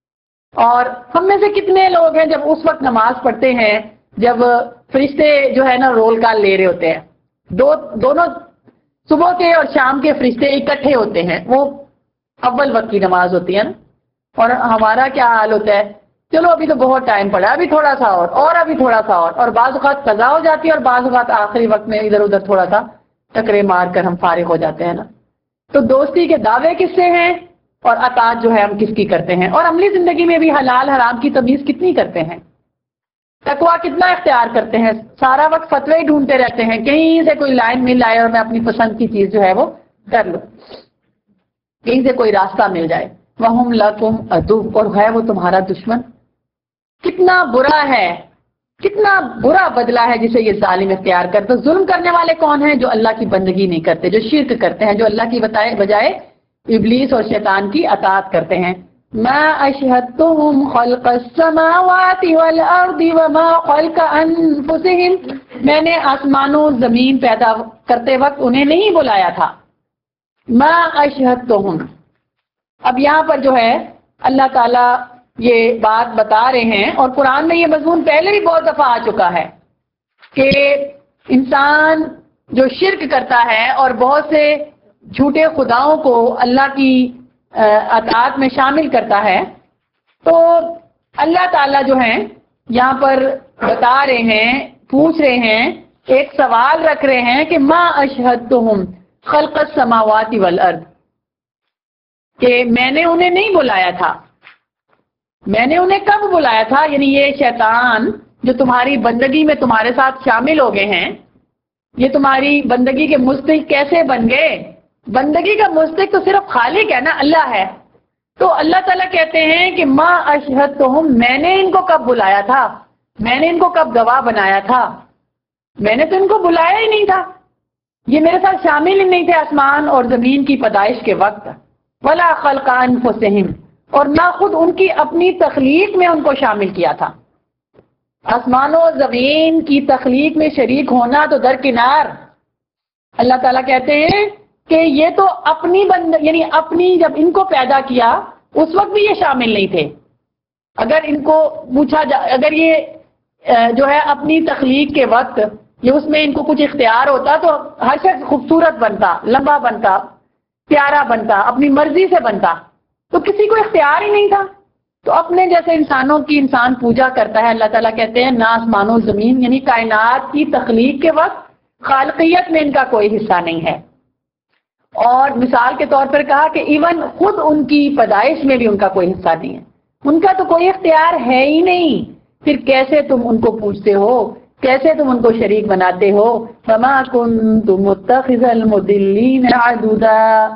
اور ہم میں سے کتنے لوگ ہیں جب اس وقت نماز پڑھتے ہیں جب فرشتے جو ہے نا رول کال لے رہے ہوتے ہیں، دو دونوں صبح کے اور شام کے فرشتے اکٹھے ہوتے ہیں، وہ اول وقت کی نماز ہوتی ہے نا، اور ہمارا کیا حال ہوتا ہے، چلو ابھی تو بہت ٹائم پڑا، ابھی تھوڑا سا اور اور ابھی تھوڑا سا اور اور بعض اوقات قضا ہو جاتی ہے اور بعض اوقات آخری وقت میں ادھر ادھر تھوڑا سا ٹکرے مار کر ہم فارغ ہو جاتے ہیں نا۔ تو دوستی کے دعوے کس سے ہیں اور اطاعت جو ہے ہم کس کی کرتے ہیں، اور عملی زندگی میں بھی حلال حرام کی تمیز کتنی کرتے ہیں، تقویٰ کتنا اختیار کرتے ہیں، سارا وقت فتوے ہی ڈھونڈتے رہتے ہیں، کہیں سے کوئی لائن مل آئے اور میں اپنی پسند کی چیز جو ہے وہ کر لوں، کہیں سے کوئی راستہ مل جائے۔ وَهُمْ لَكُمْ عَدُوٌّ، اور ہے وہ تمہارا دشمن۔ کتنا برا ہے، کتنا برا بدلہ ہے جسے یہ ظالم اختیار کرتے۔ ظلم کرنے والے کون ہیں؟ جو اللہ کی بندگی نہیں کرتے، جو شرک کرتے ہیں، جو اللہ کی بجائے ابلیس اور شیطان کی اطاعت کرتے ہیں۔ ما اشہدتہم خلق السماوات والارض وما خلق انفسہم، میں نے آسمانوں زمین پیدا کرتے وقت انہیں نہیں بلایا تھا۔ ما اشہدتہم، اب یہاں پر جو ہے اللہ تعالیٰ یہ بات بتا رہے ہیں، اور قرآن میں یہ مضمون پہلے بھی بہت دفعہ آ چکا ہے کہ انسان جو شرک کرتا ہے اور بہت سے جھوٹے خداؤں کو اللہ کی اطاعت میں شامل کرتا ہے، تو اللہ تعالیٰ جو ہیں یہاں پر بتا رہے ہیں، پوچھ رہے ہیں، ایک سوال رکھ رہے ہیں کہ ما اشہدتہم خلق السماوات والارض، کہ میں نے انہیں نہیں بلایا تھا، میں نے انہیں کب بلایا تھا؟ یعنی یہ شیطان جو تمہاری بندگی میں تمہارے ساتھ شامل ہو گئے ہیں، یہ تمہاری بندگی کے مستحق کیسے بن گئے؟ بندگی کا مستحق تو صرف خالق ہے نا، اللہ ہے۔ تو اللہ تعالیٰ کہتے ہیں کہ ما اشہدتہم، میں نے ان کو کب بلایا تھا، میں نے ان کو کب گواہ بنایا تھا؟ میں نے تو ان کو بلایا ہی نہیں تھا، یہ میرے ساتھ شامل ہی نہیں تھے آسمان اور زمین کی پیدائش کے وقت۔ ولا خلق انفسہم، اور نہ خود ان کی اپنی تخلیق میں ان کو شامل کیا تھا۔ آسمان و زمین کی تخلیق میں شریک ہونا تو درکنار، اللہ تعالیٰ کہتے ہیں کہ یہ تو اپنی بند یعنی اپنی جب ان کو پیدا کیا اس وقت بھی یہ شامل نہیں تھے۔ اگر ان کو پوچھا جا اگر یہ جو ہے اپنی تخلیق کے وقت یہ اس میں ان کو کچھ اختیار ہوتا تو ہر شخص خوبصورت بنتا، لمبا بنتا، پیارا بنتا، اپنی مرضی سے بنتا، تو کسی کو اختیار ہی نہیں تھا۔ تو اپنے جیسے انسانوں کی انسان پوجا کرتا ہے۔ اللہ تعالیٰ کہتے ہیں نہ آسمان و زمین یعنی کائنات کی تخلیق کے وقت خالقیت میں ان کا کوئی حصہ نہیں ہے، اور مثال کے طور پر کہا کہ ایون خود ان کی پیدائش میں بھی ان کا کوئی حصہ نہیں ہے، ان کا تو کوئی اختیار ہے ہی نہیں، پھر کیسے تم ان کو پوچھتے ہو، کیسے تم ان کو شریک بناتے ہو؟ فما كنت متخذ المضلین عضدا،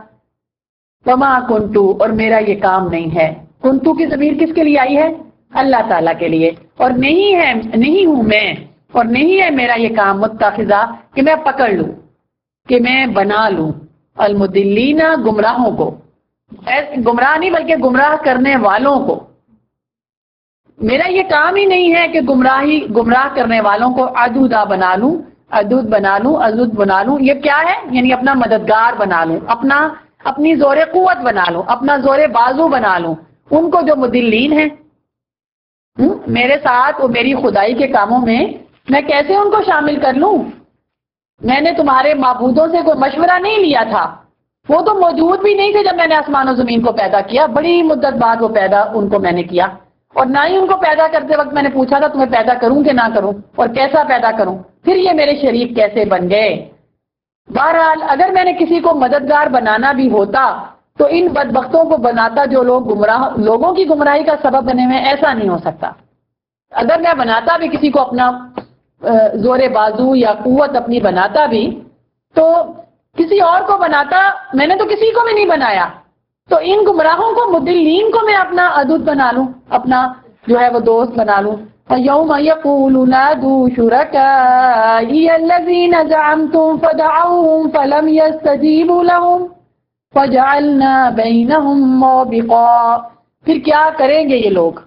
وما كنت، اور میرا یہ کام نہیں ہے۔ کنتو کی ضمیر کس کے لیے آئی ہے؟ اللہ تعالیٰ کے لیے، اور نہیں ہے نہیں ہوں میں، اور نہیں ہے میرا یہ کام متخذہ کہ میں پکڑ لوں، کہ میں بنا لوں المضلین گمراہوں کو، گمراہ نہیں بلکہ گمراہ کرنے والوں کو، میرا یہ کام ہی نہیں ہے کہ گمراہی گمراہ کرنے والوں کو عدودا بنا لوں، عدود بنا لوں، عدود بنا لوں۔ یہ کیا ہے؟ یعنی اپنا مددگار بنا لوں، اپنا اپنی زور قوت بنا لوں، اپنا زور بازو بنا لوں ان کو جو مضلین ہیں میرے ساتھ اور میری خدائی کے کاموں میں، میں کیسے ان کو شامل کر لوں؟ میں نے تمہارے معبودوں سے کوئی مشورہ نہیں لیا تھا، وہ تو موجود بھی نہیں تھے جب میں نے آسمان و زمین کو پیدا کیا، بڑی مدت بعد وہ پیدا ان کو میں نے کیا، اور نہ ہی ان کو پیدا کرتے وقت میں نے پوچھا تھا تمہیں پیدا کروں کہ نہ کروں اور کیسا پیدا کروں، پھر یہ میرے شریک کیسے بن گئے؟ بہرحال اگر میں نے کسی کو مددگار بنانا بھی ہوتا تو ان بدبختوں کو بناتا جو لوگ گمراہ لوگوں کی گمراہی کا سبب بنے ہوئے، ایسا نہیں ہو سکتا۔ اگر میں بناتا بھی کسی کو اپنا زور بازو یا قوت اپنی بناتا بھی تو کسی اور کو بناتا، میں نے تو کسی کو بھی نہیں بنایا، تو ان گمراہوں کو مضلین کو میں اپنا عدود بنا لوں، اپنا جو ہے وہ دوست بنا لوں۔ فَيَوْمَ يَقُولُ نَادُوا شُرَكَائِيَ الَّذِينَ زَعَمْتُمْ فَدَعَوْهُمْ فَلَمْ يَسْتَجِيبُوا لَهُمْ وَجَعَلْنَا بَيْنَهُمْ مَوْبِقًا، پھر کیا کریں گے یہ لوگ؟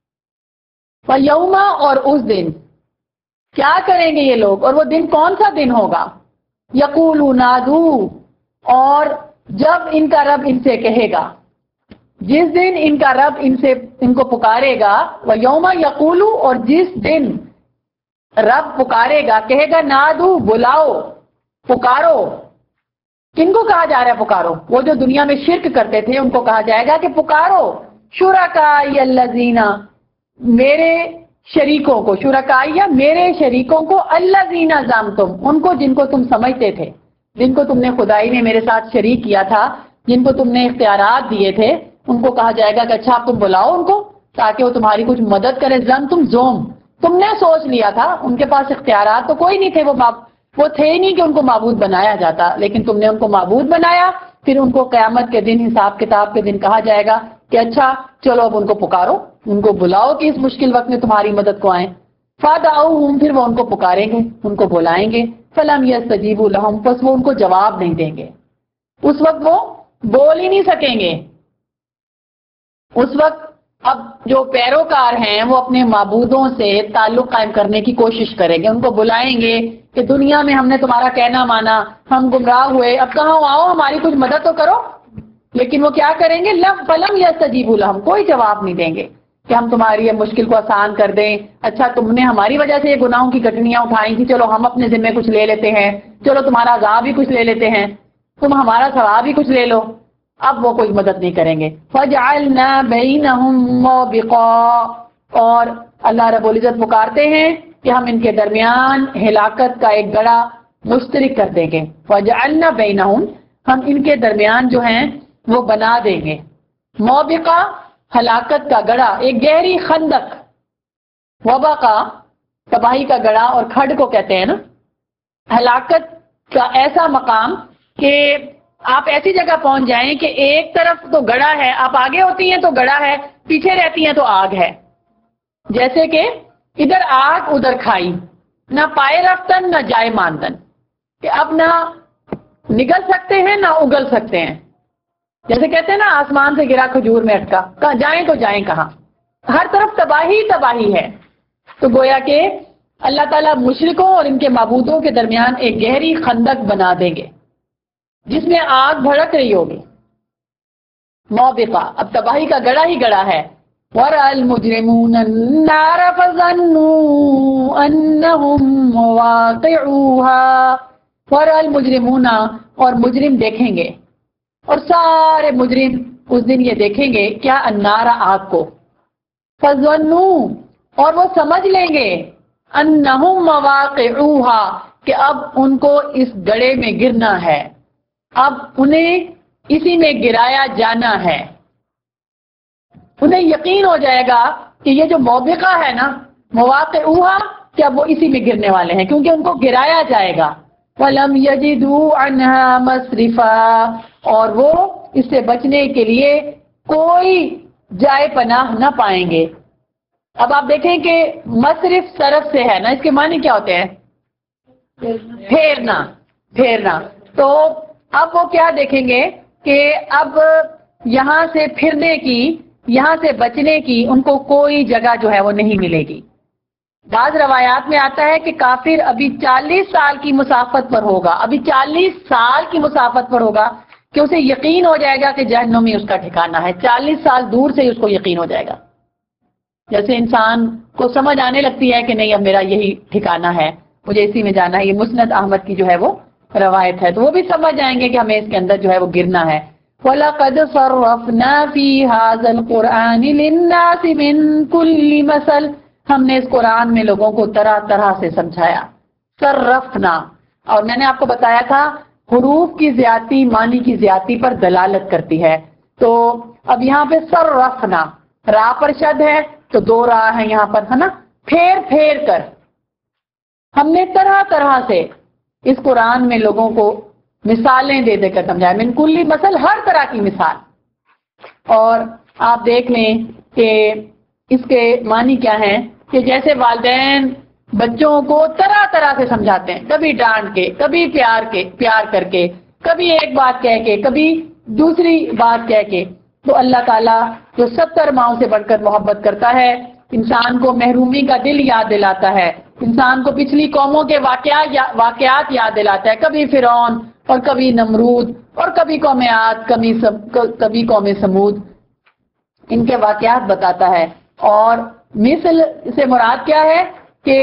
فَيَوْمَ، اور اس دن کیا کریں گے یہ لوگ، اور وہ دن کون سا دن ہوگا؟ یقول نادو، اور جب ان کا رب ان سے کہے گا، جس دن ان کا رب ان سے ان کو پکارے گا، وَيَوْمَ يَقُولُ، اور جس دن رب پکارے گا، کہے گا نادو، بلاؤ، پکارو. کن کو کہا جا رہا ہے پکارو؟ وہ جو دنیا میں شرک کرتے تھے ان کو کہا جائے گا کہ پکارو شرکائی الذین، میرے شریکوں کو، شرکائی میرے شریکوں کو، الذین زعمتم، ان کو جن کو تم سمجھتے تھے، جن کو تم نے خدائی میں میرے ساتھ شریک کیا تھا، جن کو تم نے اختیارات دیے تھے، ان کو کہا جائے گا کہ اچھا تم بلاؤ ان کو تاکہ وہ تمہاری کچھ مدد کرے. زم تم زوم، تم نے سوچ لیا تھا، ان کے پاس اختیارات تو کوئی نہیں تھے، وہ وہ تھے ہی نہیں کہ ان کو معبود بنایا جاتا، لیکن تم نے ان کو معبود بنایا. پھر ان کو قیامت کے دن، حساب کتاب کے دن کہا جائے گا کہ اچھا چلو اب ان کو پکارو، ان کو بلاؤ کہ اس مشکل وقت میں تمہاری مدد کو آئیں. فَدَعُوهُمْ، پھر وہ ان کو پکاریں گے، ان کو بلائیں گے. فَلَمْ يَسْتَجِيبُوا لَهُمْ، پس وہ ان کو جواب نہیں دیں گے. اس وقت وہ بول ہی نہیں سکیں گے. اس وقت اب جو پیروکار ہیں وہ اپنے معبودوں سے تعلق قائم کرنے کی کوشش کریں گے، ان کو بلائیں گے کہ دنیا میں ہم نے تمہارا کہنا مانا، ہم گمراہ ہوئے، اب کہاں آؤ ہماری کچھ مدد تو کرو. لیکن وہ کیا کریں گے؟ لم فلم یستجیبوا لہم، کوئی جواب نہیں دیں گے کہ ہم تمہاری یہ مشکل کو آسان کر دیں. اچھا تم نے ہماری وجہ سے یہ گناہوں کی گٹھنیاں اٹھائی تھی، چلو ہم اپنے ذمے کچھ لے لیتے ہیں، چلو تمہارا عذاب بھی کچھ لے لیتے ہیں، تم ہمارا ثواب بھی کچھ لے لو. اب وہ کوئی مدد نہیں کریں گے. فَجْعَلْنَا بَيْنَهُمْ مَوْبِقًا، اور اللہ رب العزت پکارتے ہیں کہ ہم ان کے درمیان ہلاکت کا ایک گڑھا مشترک کر دیں گے. فَجْعَلْنَا بَيْنَهُمْ، ہم ان کے درمیان جو ہیں وہ بنا دیں گے. موبقہ، ہلاکت کا گڑھا، ایک گہری خندق. وبقہ، تباہی کا گڑھا، اور کھڈ کو کہتے ہیں نا ہلاکت کا ایسا مقام کہ آپ ایسی جگہ پہنچ جائیں کہ ایک طرف تو گڑھا ہے، آپ آگے ہوتی ہیں تو گڑھا ہے، پیچھے رہتی ہیں تو آگ ہے. جیسے کہ ادھر آگ ادھر کھائی، نہ پائے رفتن نہ جائے ماندن، کہ اب نہ نکل سکتے ہیں نہ اگل سکتے ہیں. جیسے کہتے ہیں نا آسمان سے گرا کھجور میں اٹکا، کہاں جائیں تو جائیں کہاں، ہر طرف تباہی تباہی ہے. تو گویا کہ اللہ تعالیٰ مشرکوں اور ان کے معبودوں کے درمیان ایک گہری خندق بنا دیں گے جس میں آگ بھڑک رہی ہوگی. موبقہ، اب تباہی کا گڑھا ہی گڑھا ہے. وَرَأَى الْمُجْرِمُونَ النَّارَ فَظَنُّوا أَنَّهُمْ مُوَاقِعُوهَا. وَرَأَى الْمُجْرِمُونَ، اور مجرم دیکھیں گے، اور سارے مجرم اس دن یہ دیکھیں گے کیا؟ النار، آگ کو. فَظَنُّوا، اور وہ سمجھ لیں گے، أَنَّهُمْ مُوَاقِعُوهَا، کہ اب ان کو اس گڑھے میں گرنا ہے، اب انہیں اسی میں گرایا جانا ہے. انہیں یقین ہو جائے گا کہ یہ جو موبقہ ہے نا، مواقعوہا، کہ اب وہ اسی میں گرنے والے ہیں کیونکہ ان کو گرایا جائے گا. وَلَمْ يَجِدُوا عَنْهَا مَصْرِفًا، اور وہ اس سے بچنے کے لیے کوئی جائے پناہ نہ پائیں گے. اب آپ دیکھیں کہ مصرف صرف سے ہے نا، اس کے معنی کیا ہوتے ہیں؟ پھیرنا، پھیرنا. تو اب وہ کیا دیکھیں گے کہ اب یہاں سے پھرنے کی، یہاں سے بچنے کی ان کو کوئی جگہ جو ہے وہ نہیں ملے گی. بعض روایات میں آتا ہے کہ کافر ابھی چالیس سال کی مسافت پر ہوگا، ابھی چالیس سال کی مسافت پر ہوگا کہ اسے یقین ہو جائے گا کہ جہنم میں اس کا ٹھکانہ ہے. چالیس سال دور سے ہی اس کو یقین ہو جائے گا. جیسے انسان کو سمجھ آنے لگتی ہے کہ نہیں اب میرا یہی ٹھکانہ ہے، مجھے اسی میں جانا ہے. یہ مسند احمد کی جو ہے وہ روایت ہے، تو وہ بھی سمجھ جائیں گے کہ ہمیں اس کے اندر جو ہے وہ گرنا ہے. وَلَقَدْ صَرَّفْنَا فِي هَذَا الْقُرْآنِ لِلنَّاسِ مِنْ كُلِّ مَثَلٍ، ہم نے اس قرآن میں لوگوں کو طرح طرح سے سمجھایا. صرفنا، اور میں نے آپ کو بتایا تھا حروف کی زیادتی معنی کی زیادتی پر دلالت کرتی ہے. تو اب یہاں پہ صرفنا، را پر شد ہے تو دو را ہے یہاں پر، ہے نا، پھیر پھیر کر ہم نے طرح طرح سے اس قرآن میں لوگوں کو مثالیں دے دے کر سمجھایا. من کلی مثل، ہر طرح کی مثال. اور آپ دیکھ لیں کہ اس کے معنی کیا ہیں کہ جیسے والدین بچوں کو طرح طرح سے سمجھاتے ہیں، کبھی ڈانٹ کے، کبھی پیار کے پیار کر کے، کبھی ایک بات کہہ کے، کبھی دوسری بات کہہ کے. تو اللہ تعالیٰ جو ستر ماؤں سے بڑھ کر محبت کرتا ہے، انسان کو محرومی کا دل یاد دلاتا ہے، انسان کو پچھلی قوموں کے واقعات واقعات یاد دلاتا ہے، کبھی فرعون اور کبھی نمرود اور کبھی قوم عاد، کبھی کبھی قوم سمود. ان کے واقعات بتاتا ہے. اور مثل سے مراد کیا ہے کہ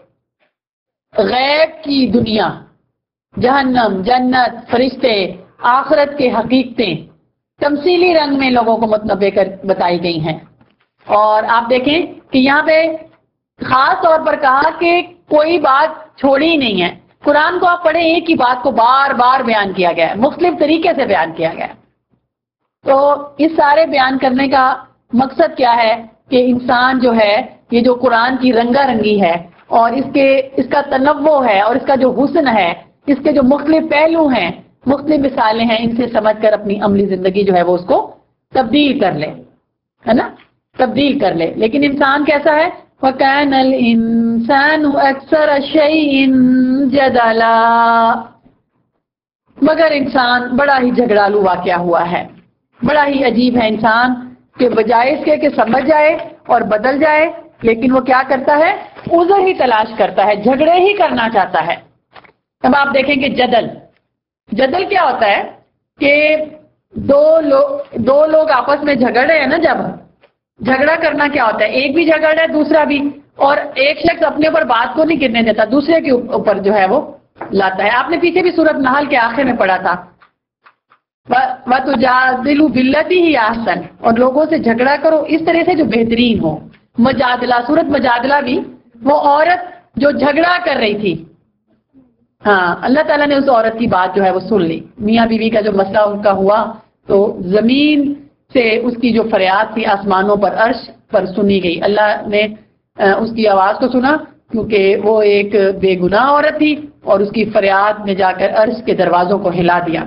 غیب کی دنیا، جہنم، جنت، فرشتے، آخرت کے حقیقتیں تمثیلی رنگ میں لوگوں کو متنبع کر بتائی گئی ہیں. اور آپ دیکھیں کہ یہاں پہ خاص طور پر کہا کہ کوئی بات چھوڑی ہی نہیں ہے. قرآن کو آپ پڑھیں، ایک ہی بات کو بار بار بیان کیا گیا ہے، مختلف طریقے سے بیان کیا گیا ہے. تو اس سارے بیان کرنے کا مقصد کیا ہے کہ انسان جو ہے یہ جو قرآن کی رنگا رنگی ہے اور اس کے اس کا تنوع ہے اور اس کا جو حسن ہے، اس کے جو مختلف پہلو ہیں، مختلف مثالیں ہیں، ان سے سمجھ کر اپنی عملی زندگی جو ہے وہ اس کو تبدیل کر لے، ہے نا، تبدیل کر لے. لیکن انسان کیسا ہے؟ وَكَانَ الْإِنسَانُ أَكْثَرَ شَيْءٍ جَدَلًا. مگر انسان بڑا ہی جھگڑالو واقعہ ہوا ہے، بڑا ہی عجیب ہے انسان کہ بجائے اس کے کہ سمجھ جائے اور بدل جائے، لیکن وہ کیا کرتا ہے؟ عذر ہی تلاش کرتا ہے، جھگڑے ہی کرنا چاہتا ہے. اب آپ دیکھیں کہ جدل جدل کیا ہوتا ہے کہ دو لوگ دو لوگ آپس میں جھگڑ رہے ہیں نا. جب جھگڑا کرنا کیا ہوتا ہے؟ ایک بھی جھگڑ رہا ہے، دوسرا بھی، اور ایک شخص اپنے اوپر بات کو نہیں گرنے دیتا، دوسرے کے اوپر جو ہے وہ لاتا ہے. آپ نے پیچھے بھی سورۃ نحل کے آخر میں پڑھا تھا وَتُجَادِلُ بِالَّتِي هِيَ أَحْسَنُ، اور لوگوں سے جھگڑا کرو اس طرح سے جو بہترین ہو. مجادلہ، سورۃ مجادلہ بھی، وہ عورت جو جھگڑا کر رہی تھی، ہاں اللہ تعالیٰ نے اس عورت کی بات جو ہے وہ سن لی. میاں بیوی کا جو مسئلہ ان کا ہوا تو زمین سے اس کی جو فریاد تھی آسمانوں پر، عرش پر سنی گئی. اللہ نے اس کی آواز کو سنا کیونکہ وہ ایک بے گناہ عورت تھی اور اس کی فریاد نے جا کر عرش کے دروازوں کو ہلا دیا.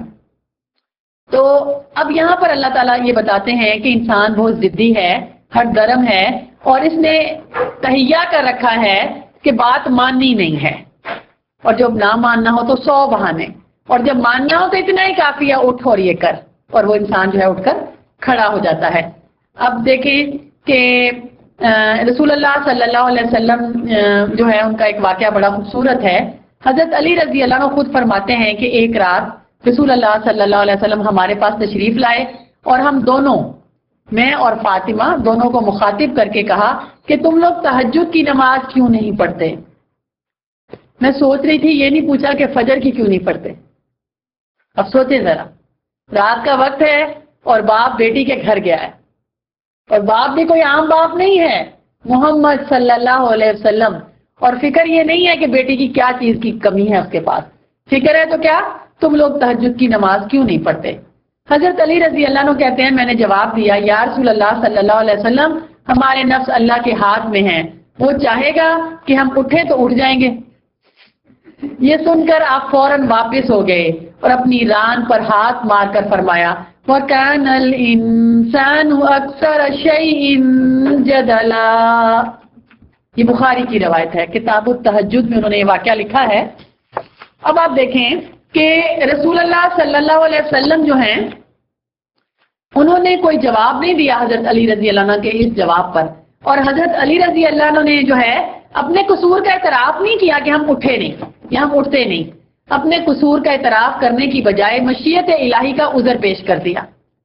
تو اب یہاں پر اللہ تعالیٰ یہ بتاتے ہیں کہ انسان بہت ضدی ہے، ہٹ درم ہے، اور اس نے تہیا کر رکھا ہے کہ بات ماننی نہیں ہے، اور جب نہ ماننا ہو تو سو بہانے، اور جب ماننا ہو تو اتنا ہی کافی ہے، اٹھ اور یہ کر، اور وہ انسان جو ہے اٹھ کر کھڑا ہو جاتا ہے. اب دیکھیں کہ رسول اللہ صلی اللہ علیہ وسلم جو ہے ان کا ایک واقعہ بڑا خوبصورت ہے. حضرت علی رضی اللہ عنہ خود فرماتے ہیں کہ ایک رات رسول اللہ صلی اللہ علیہ وسلم ہمارے پاس تشریف لائے اور ہم دونوں، میں اور فاطمہ، دونوں کو مخاطب کر کے کہا کہ تم لوگ تہجد کی نماز کیوں نہیں پڑھتے؟ میں سوچ رہی تھی یہ نہیں پوچھا کہ فجر کی کیوں نہیں پڑھتے. اب سوچیں ذرا، رات کا وقت ہے اور باپ بیٹی کے گھر گیا ہے، اور باپ بھی کوئی عام باپ نہیں ہے، محمد صلی اللہ علیہ وسلم، اور فکر یہ نہیں ہے کہ بیٹی کی کیا چیز کی کمی ہے اس کے پاس، فکر ہے تو کیا تم لوگ تہجد کی نماز کیوں نہیں پڑھتے؟ حضرت علی رضی اللہ عنہ کہتے ہیں میں نے جواب دیا یا رسول اللہ صلی اللہ علیہ وسلم، ہمارے نفس اللہ کے ہاتھ میں ہیں، وہ چاہے گا کہ ہم اٹھیں تو اٹھ جائیں گے. یہ سن کر آپ فوراً واپس ہو گئے اور اپنی ران پر ہاتھ مار کر فرمایا وَكَانَ الْإِنسَانُ أَكْثَرَ شَيْءٍ جَدَلًا. یہ بخاری کی روایت ہے، کتاب التہجد میں انہوں نے یہ واقعہ لکھا ہے. اب آپ دیکھیں کہ رسول اللہ صلی اللہ علیہ وسلم جو ہیں انہوں نے کوئی جواب نہیں دیا حضرت علی رضی اللہ عنہ کے اس جواب پر، اور حضرت علی رضی اللہ عنہ نے جو ہے اپنے قصور کا اعتراف نہیں کیا کہ ہم اٹھے نہیں یا ہم اٹھتے نہیں. اپنے قصور کا اعتراف کرنے کی بجائے مشیت الہی کا عذر پیش کر دیا،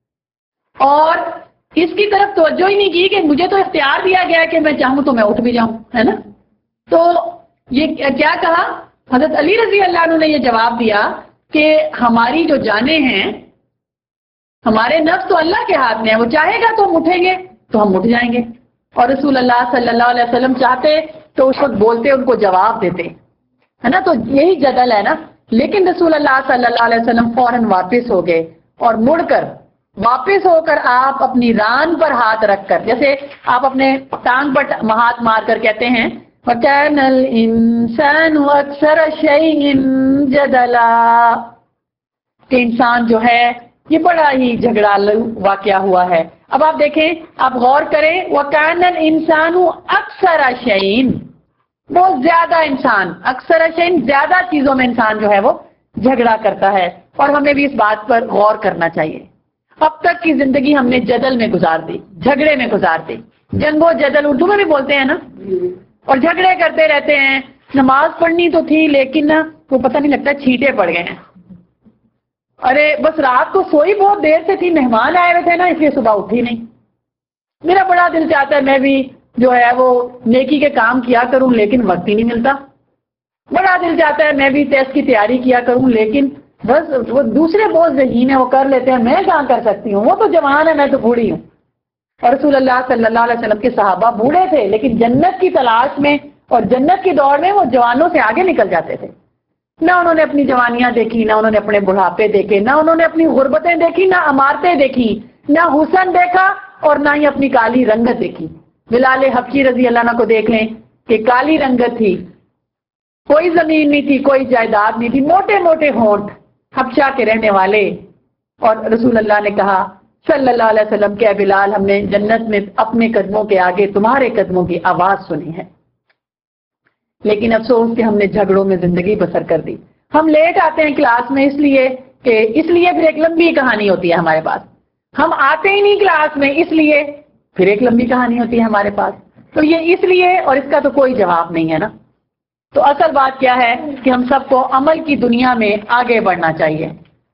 اور اس کی طرف توجہ ہی نہیں کی کہ مجھے تو اختیار دیا گیا ہے کہ میں چاہوں تو میں اٹھ بھی جاؤں، ہے نا. تو یہ کیا کہا حضرت علی رضی اللہ عنہ نے؟ یہ جواب دیا کہ ہماری جو جانیں ہیں، ہمارے نفس تو اللہ کے ہاتھ میں ہے، وہ چاہے گا تو ہم اٹھیں گے تو ہم اٹھ جائیں گے. اور رسول اللہ صلی اللہ علیہ وسلم چاہتے تو اس وقت بولتے، ان کو جواب دیتے، ہے نا. تو یہی جدل ہے نا. لیکن رسول اللہ صلی اللہ علیہ وسلم فوراً واپس ہو گئے، اور مڑ کر واپس ہو کر آپ اپنی ران پر ہاتھ رکھ کر، جیسے آپ اپنے ٹانگ پر ہاتھ مار کر کہتے ہیں وَكَانَ الْإِنسَانُ أَكْثَرَ شَيْءٍ جَدَلًا، کہ انسان جو ہے یہ بڑا ہی جھگڑالو واقعہ ہوا ہے. اب آپ دیکھیں، آپ غور کریں، وَكَانَ الْإِنسَانُ أَكْثَرَ شَيْءٍ، بہت زیادہ انسان، اکثر شيءٍ زیادہ چیزوں میں انسان جو ہے وہ جھگڑا کرتا ہے، اور ہمیں بھی اس بات پر غور کرنا چاہیے. اب تک کی زندگی ہم نے جدل میں گزار دی، جھگڑے میں گزار دی، جنگ و جدل اردو میں بھی بولتے ہیں نا، اور جھگڑے کرتے رہتے ہیں. نماز پڑھنی تو تھی لیکن وہ پتہ نہیں لگتا چھینٹے پڑ گئے ہیں، ارے بس رات کو سوئی بہت دیر سے تھی، مہمان آئے ہوئے تھے نا اس لیے صبح اٹھی نہیں. میرا بڑا دل چاہتا ہے میں بھی جو ہے وہ نیکی کے کام کیا کروں لیکن وقت ہی نہیں ملتا. بڑا دل چاہتا ہے میں بھی ٹیسٹ کی تیاری کیا کروں لیکن بس وہ دوسرے بہت ذہین ہیں وہ کر لیتے ہیں, میں کہاں کر سکتی ہوں, وہ تو جوان ہے میں تو بوڑھی ہوں. اور رسول اللہ صلی اللہ علیہ وسلم کے صحابہ بوڑھے تھے لیکن جنت کی تلاش میں اور جنت کی دوڑ میں وہ جوانوں سے آگے نکل جاتے تھے. نہ انہوں نے اپنی جوانیاں دیکھی, نہ انہوں نے اپنے بڑھاپے دیکھے, نہ انہوں نے اپنی غربتیں دیکھی, نہ عمارتیں دیکھی, نہ حسن دیکھا اور نہ ہی اپنی کالی رنگت دیکھی. بلال حبشی رضی اللہ عنہ کو دیکھ لیں کہ کالی رنگت تھی, کوئی زمین نہیں تھی, کوئی جائیداد نہیں تھی, موٹے موٹے ہونٹ, حبشہ کے رہنے والے. اور رسول اللہ نے کہا صلی اللہ علیہ وسلم کہ اے بلال ہم نے جنت میں اپنے قدموں کے آگے تمہارے قدموں کی آواز سنی ہے. لیکن افسوس کہ ہم نے جھگڑوں میں زندگی بسر کر دی. ہم لیٹ آتے ہیں کلاس میں اس لیے کہ اس لیے پھر ایک لمبی کہانی ہوتی ہے ہمارے پاس. ہم آتے ہی نہیں کلاس میں اس لیے پھر ایک لمبی کہانی ہوتی ہے ہمارے پاس. تو یہ اس لیے اور اس کا تو کوئی جواب نہیں ہے نا. تو اصل بات کیا ہے کہ ہم سب کو عمل کی دنیا میں آگے بڑھنا چاہیے.